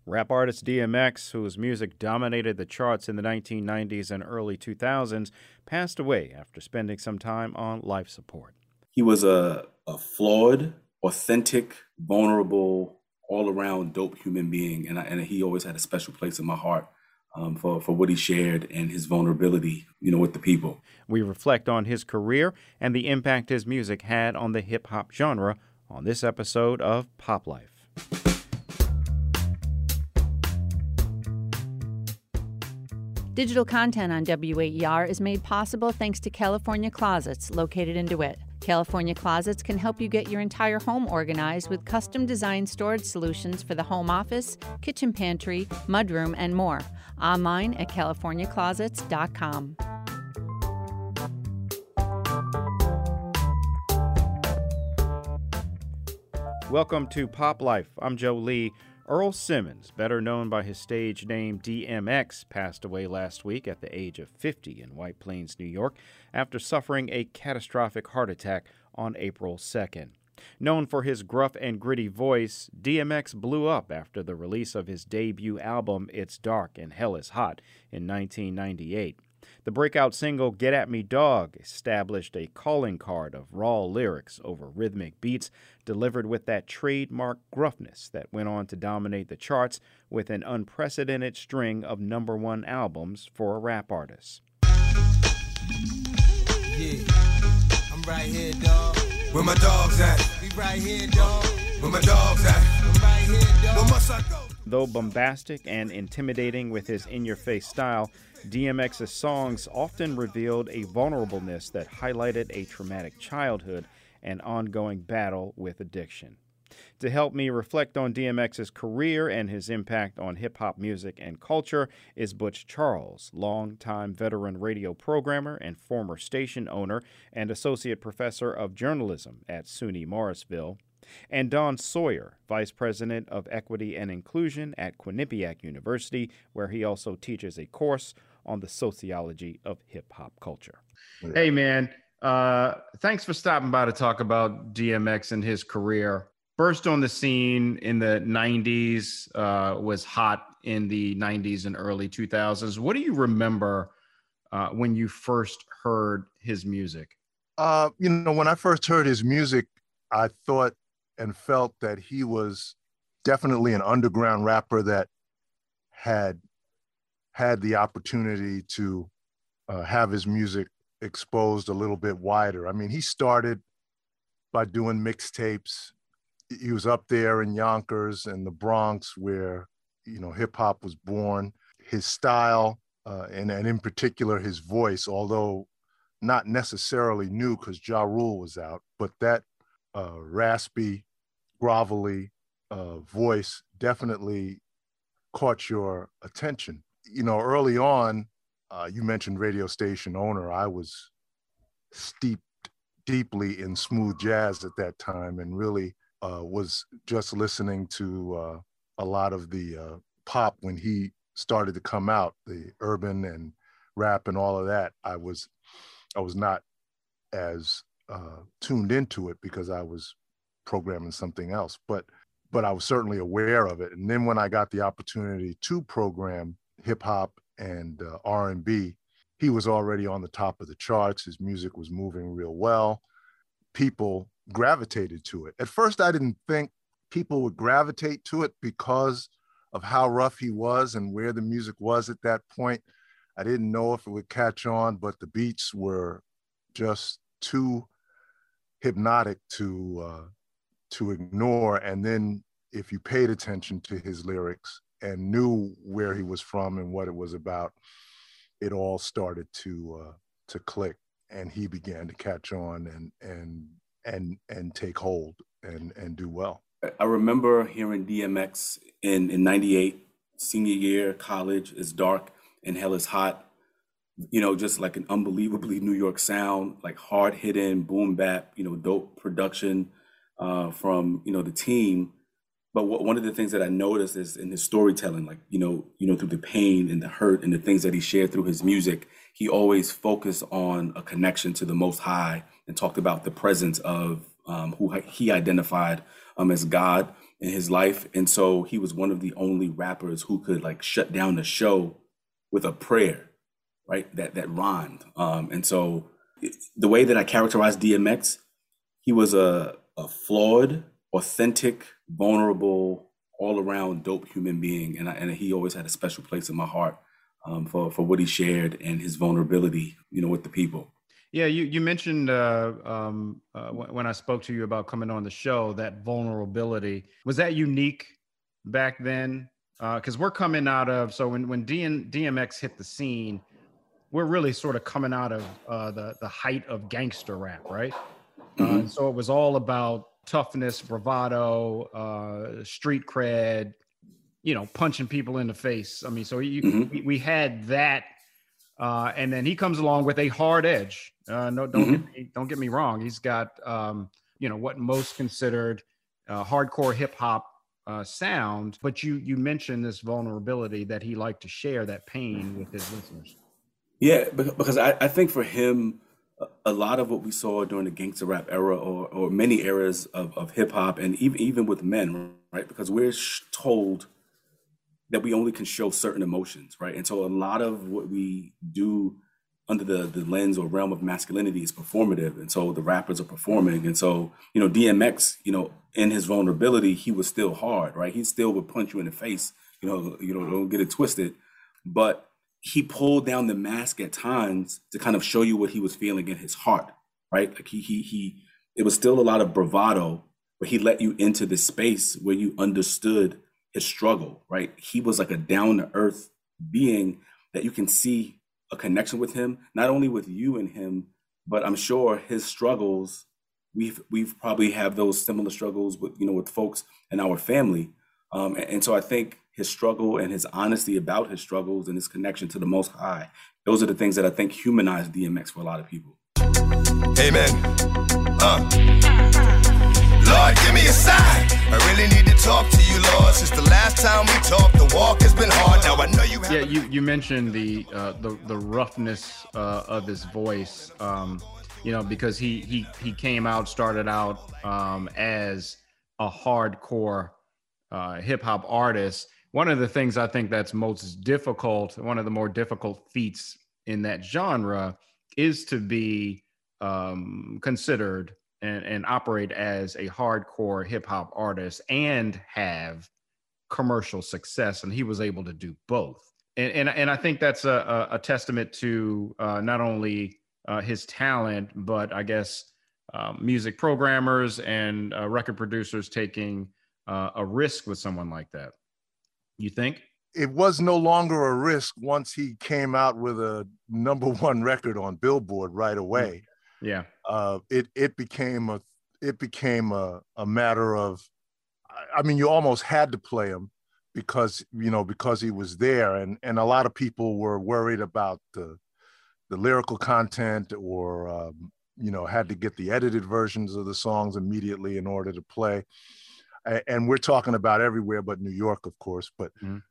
Rap artist DMX, whose music dominated the charts in the 1990s and early 2000s, passed away after spending some time on life support. He was a flawed, authentic, vulnerable, all around dope human being. And he always had a special place in my heart for what he shared and his vulnerability, with the people. We reflect on his career and the impact his music had on the hip-hop genre on this episode of Pop Life. Digital content on WAER is made possible thanks to California Closets, located in DeWitt. California Closets can help you get your entire home organized with custom-designed storage solutions for the home office, kitchen pantry, mudroom, and more. Online at californiaclosets.com. Welcome to Pop Life. I'm Joe Lee. Earl Simmons, better known by his stage name DMX, passed away last week at the age of 50 in White Plains, New York, after suffering a catastrophic heart attack on April 2nd. Known for his gruff and gritty voice, DMX blew up after the release of his debut album It's Dark and Hell is Hot in 1998. The breakout single Get At Me Dog established a calling card of raw lyrics over rhythmic beats delivered with that trademark gruffness that went on to dominate the charts with an unprecedented string of #1 albums for a rap artist. Yeah, I'm right here, dog. Where my dogs at? We right here, dog. Where my dogs at? I'm right here, dog. Where must I go? Though bombastic and intimidating with his in-your-face style, DMX's songs often revealed a vulnerableness that highlighted a traumatic childhood and ongoing battle with addiction. To help me reflect on DMX's career and his impact on hip-hop music and culture is Butch Charles, longtime veteran radio programmer and former station owner and associate professor of journalism at SUNY Morrisville, and Don Sawyer, Vice President of Equity and Inclusion at Quinnipiac University, where he also teaches a course on the sociology of hip-hop culture. Hey, man, thanks for stopping by to talk about DMX and his career. Burst on the scene in the 90s, was hot in the 90s and early 2000s. What do you remember when you first heard his music? When I first heard his music, I thought and felt that he was definitely an underground rapper that had the opportunity to have his music exposed a little bit wider. I mean, he started by doing mixtapes. He was up there in Yonkers and the Bronx where, hip hop was born. His style and in particular his voice, although not necessarily new because Ja Rule was out, but that raspy, grovelly voice definitely caught your attention. Early on, you mentioned radio station owner. I was steeped deeply in smooth jazz at that time and really was just listening to a lot of the pop when he started to come out, the urban and rap and all of that. I was not as tuned into it because I was programming something else, but I was certainly aware of it. And then when I got the opportunity to program hip hop and R&B, he was already on the top of the charts. His music was moving real well. People gravitated to it. At first, I didn't think people would gravitate to it because of how rough he was and where the music was at that point. I didn't know if it would catch on, but the beats were just too hypnotic to ignore. And then if you paid attention to his lyrics and knew where he was from and what it was about, it all started to click, and he began to catch on and take hold and do well. I remember hearing DMX in 98, senior year, college. It's Dark and Hell is Hot. Just like an unbelievably New York sound, like hard hitting, boom bap, dope production from, the team. But one of the things that I noticed is in his storytelling, like, through the pain and the hurt and the things that he shared through his music, he always focused on a connection to the Most High and talked about the presence of who he identified as God in his life. And so he was one of the only rappers who could like shut down the show with a prayer, right? That rhymed. And so the way that I characterize DMX, he was a flawed, authentic, vulnerable, all around dope human being. And he always had a special place in my heart for what he shared and his vulnerability, with the people. Yeah, you mentioned when I spoke to you about coming on the show, that vulnerability. Was that unique back then? Because we're coming out of, so when DMX hit the scene, we're really sort of coming out of the height of gangster rap, right? So it was all about toughness, bravado, street cred, punching people in the face. I mean, so we had that. And then he comes along with a hard edge. Don't get me wrong. He's got, what most considered hardcore hip hop sound. But you mentioned this vulnerability that he liked to share that pain with his listeners. Yeah, because I think for him, a lot of what we saw during the gangster rap era or many eras of hip hop and even with men, right? Because we're told that we only can show certain emotions, right? And so a lot of what we do under the lens or realm of masculinity is performative. And so the rappers are performing. And so, DMX, in his vulnerability, he was still hard, right? He still would punch you in the face, don't get it twisted. But he pulled down the mask at times to kind of show you what he was feeling in his heart, right? Like it was still a lot of bravado, but he let you into this space where you understood his struggle, right? He was like a down to earth being that you can see a connection with him, not only with you and him, but I'm sure his struggles, we've probably have those similar struggles with, with folks in our family. And so I think his struggle and his honesty about his struggles and his connection to the Most High, those are the things that I think humanize DMX for a lot of people. Amen. Lord, give me a sign. I really need to talk to you, Lord. Since the last time we talked, the walk has been hard. Now I know you have. Yeah, you mentioned the roughness of his voice, because he started out as a hardcore hip hop artist. One of the things I think that's most difficult, one of the more difficult feats in that genre, is to be considered and operate as a hardcore hip hop artist and have commercial success. And he was able to do both. And I think that's a testament to not only his talent, but I guess music programmers and record producers taking a risk with someone like that. You think? It was no longer a risk once he came out with a #1 record on Billboard right away. Yeah. It became a matter of, I mean, you almost had to play him because he was there, and a lot of people were worried about the lyrical content or had to get the edited versions of the songs immediately in order to play. And we're talking about everywhere but New York, of course. But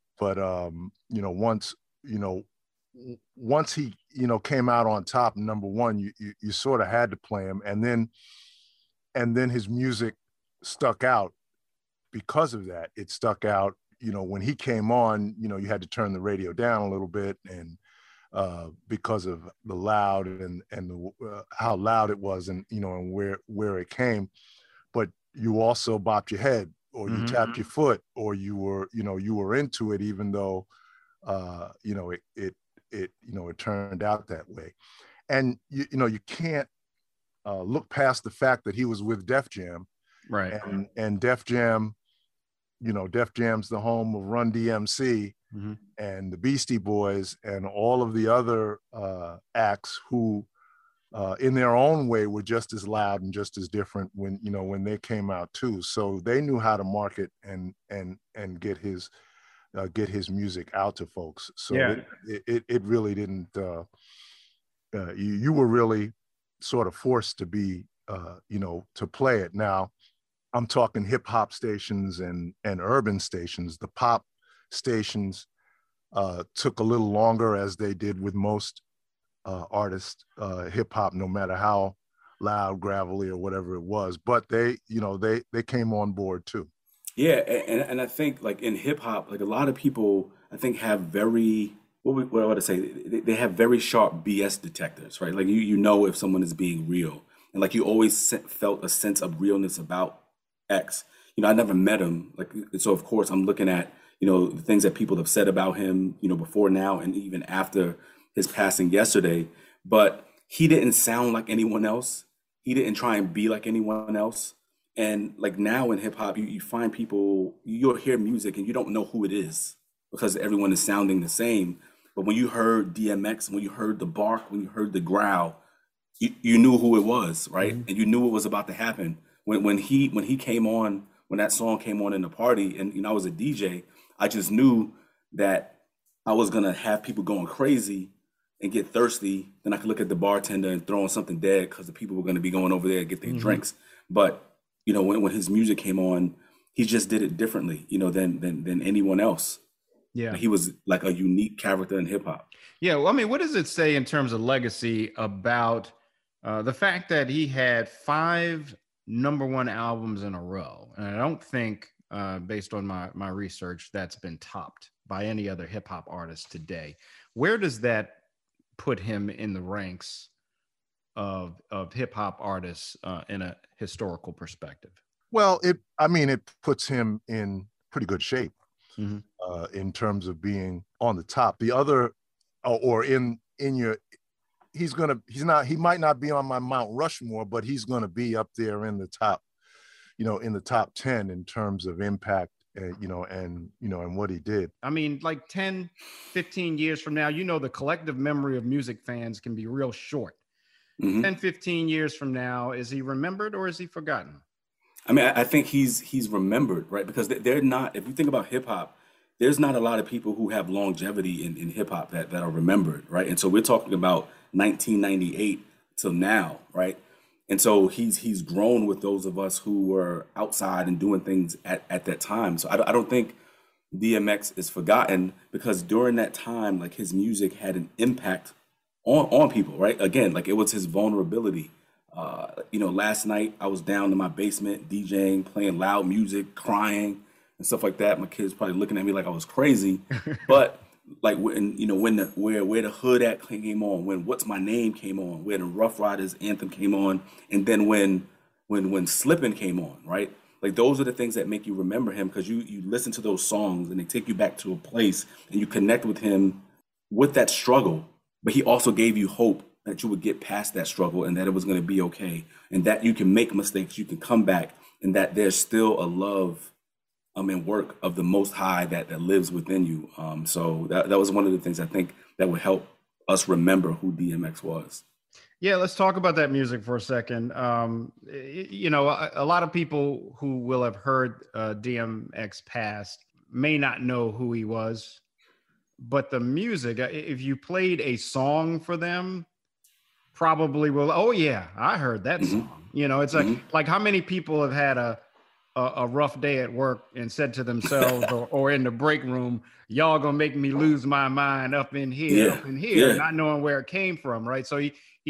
once he came out on top, #1, you sort of had to play him, and then his music stuck out because of that. It stuck out, when he came on, you had to turn the radio down a little bit, and because of the loud and how loud it was, and and where it came, but you also bopped your head, or you tapped your foot, or you were into it, even though it turned out that way. And you can't look past the fact that he was with Def Jam, right? And Def Jam, Def Jam's the home of Run DMC and the Beastie Boys and all of the other acts who, in their own way, were just as loud and just as different when they came out too. So they knew how to market and get his music out to folks. So yeah. it really didn't. You were really sort of forced to be, to play it. Now, I'm talking hip hop stations and urban stations. The pop stations took a little longer, as they did with most artists, hip hop, no matter how loud, gravelly, or whatever it was. But they came on board too. Yeah, and I think like in hip hop, like a lot of people, I think have very what I want to say, they have very sharp BS detectors, right? Like you know if someone is being real, and like you always felt a sense of realness about X. You know, I never met him, like so of course I'm looking at the things that people have said about him, before now and even after his passing yesterday, but he didn't sound like anyone else. He didn't try and be like anyone else. And like now in hip hop, you find people, you'll hear music and you don't know who it is because everyone is sounding the same. But when you heard DMX, when you heard the bark, when you heard the growl, you knew who it was, right? And you knew what was about to happen. When he came on, when that song came on in the party, and I was a DJ, I just knew that I was gonna have people going crazy and get thirsty. Then I could look at the bartender and throw in something dead because the people were gonna be going over there and get their drinks. But when his music came on, he just did it differently, than anyone else. Yeah. He was like a unique character in hip hop. Yeah. Well, I mean, what does it say in terms of legacy about the fact that he had 5 #1 albums in a row? And I don't think, based on my research, that's been topped by any other hip hop artist today. Where does that put him in the ranks of hip hop artists in a historical perspective? Well, it puts him in pretty good shape in terms of being on the top. The other, or in your, he might not be on my Mount Rushmore, but he's going to be up there in the top, in the top 10 in terms of impact, and what he did. I mean, like 10, 15 years from now, the collective memory of music fans can be real short. 10, 15 years from now, is he remembered or is he forgotten? I mean, I think he's remembered, right? Because they're not, if you think about hip hop, there's not a lot of people who have longevity in hip hop that are remembered, right? And so we're talking about 1998 till now, right? And so he's grown with those of us who were outside and doing things at that time. So I don't think DMX is forgotten because during that time, like his music had an impact on people, right? Again, like it was his vulnerability. Last night I was down in my basement DJing, playing loud music, crying and stuff like that. My kids probably looking at me like I was crazy, but like when where the Hood Act came on, when What's My Name came on, where the Rough Riders anthem came on, and then when Slippin' came on, right? Like those are the things that make you remember him because you listen to those songs and they take you back to a place and you connect with him with that struggle. But he also gave you hope that you would get past that struggle and that it was going to be okay and that you can make mistakes, you can come back, and that there's still a love and work of the Most High that lives within you. So that was one of the things I think that would help us remember who DMX was. Yeah, let's talk about that music for a second. A lot of people who will have heard DMX past may not know who he was, but the music, if you played a song for them, probably will, oh yeah, I heard that song. It's like how many people have had a rough day at work and said to themselves or in the break room, y'all gonna make me lose my mind up in here, not knowing where it came from, right? So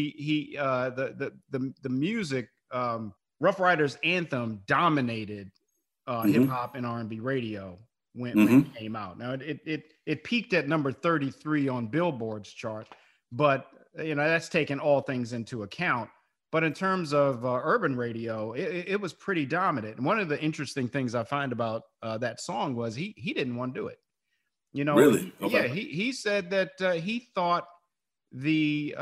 the music, Rough Riders anthem dominated hip hop and R&B radio when it came out. Now it peaked at number 33 on Billboard's chart, but that's taking all things into account. But in terms of urban radio, it was pretty dominant. And one of the interesting things I find about that song was he didn't want to do it. Really? Okay. Yeah, he said that he thought the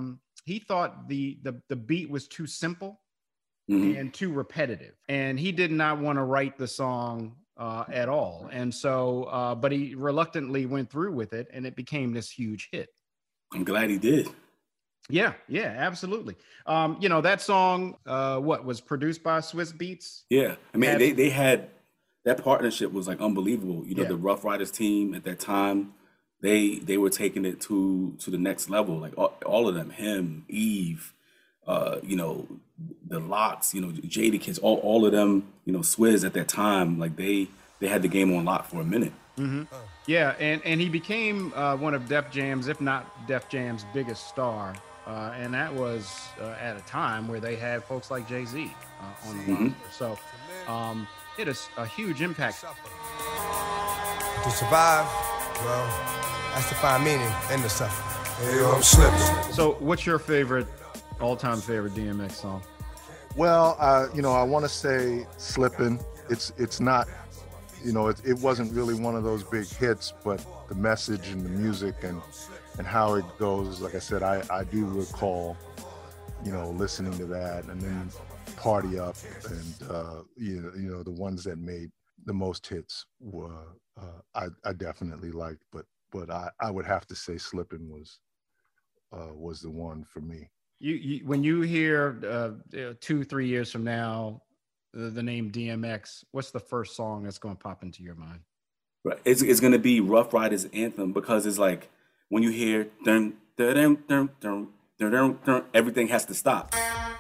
beat was too simple and too repetitive, and he did not want to write the song at all. And so, but he reluctantly went through with it, and it became this huge hit. I'm glad he did. Yeah, absolutely. That song, was produced by Swiss Beats? Yeah, I mean, they had, that partnership was like unbelievable. The Rough Riders team at that time, they were taking it to the next level. Like all of them, him, Eve, the Lox, Jadakiss, all of them, Swizz at that time, like they had the game on lock for a minute. Yeah, and he became one of Def Jam's, if not Def Jam's biggest star. And that was at a time where they had folks like Jay-Z on the roster. So It is a huge impact. To survive, well, that's to find meaning in the suffering. Hey, yo, I'm slipping. So what's your all-time favorite DMX song? Well, I want to say Slippin'. It's not, it wasn't really one of those big hits, but the message and the music and how it goes, like I said, I do recall, listening to that, and then Party Up, and the ones that made the most hits were I definitely liked, but I would have to say Slippin' was the one for me. You when you hear 2-3 years from now the name DMX, what's the first song that's going to pop into your mind? Right, it's going to be Rough Riders Anthem, because it's like when you hear dun, dun, dun, dun, dun, dun, dun, dun, everything has to stop.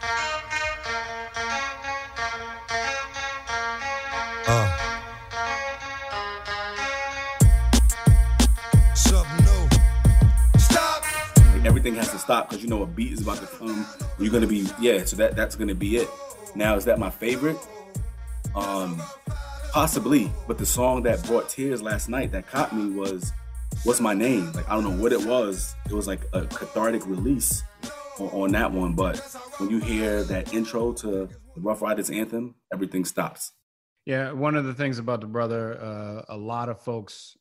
Everything has to stop because a beat is about to come. You're gonna be so that's gonna be it. Now, is that my favorite? Possibly, but the song that brought tears last night that caught me was "What's My Name." Like, I don't know what it was. It was like a cathartic release on that one. But when you hear that intro to the Rough Riders Anthem, everything stops. Yeah, one of the things about the brother, a lot of folks,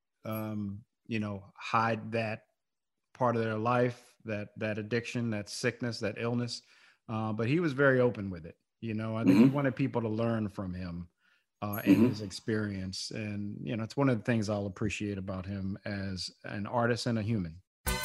hide that part of their life, that addiction, that sickness, that illness. But he was very open with it. I think he wanted people to learn from him and his experience. And, it's one of the things I'll appreciate about him as an artist and a human.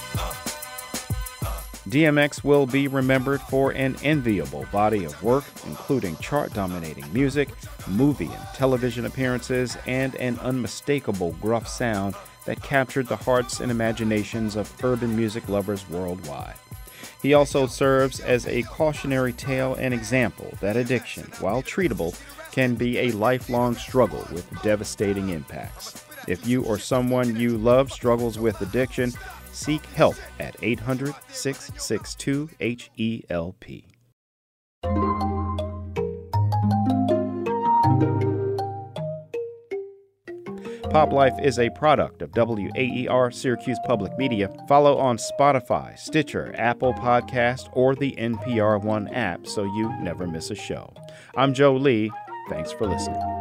DMX will be remembered for an enviable body of work, including chart-dominating music, movie and television appearances, and an unmistakable gruff sound that captured the hearts and imaginations of urban music lovers worldwide. He also serves as a cautionary tale and example that addiction, while treatable, can be a lifelong struggle with devastating impacts. If you or someone you love struggles with addiction, seek help at 800-662-HELP. Pop Life is a product of WAER Syracuse Public Media. Follow on Spotify, Stitcher, Apple Podcast, or the NPR One app so you never miss a show. I'm Joe Lee. Thanks for listening.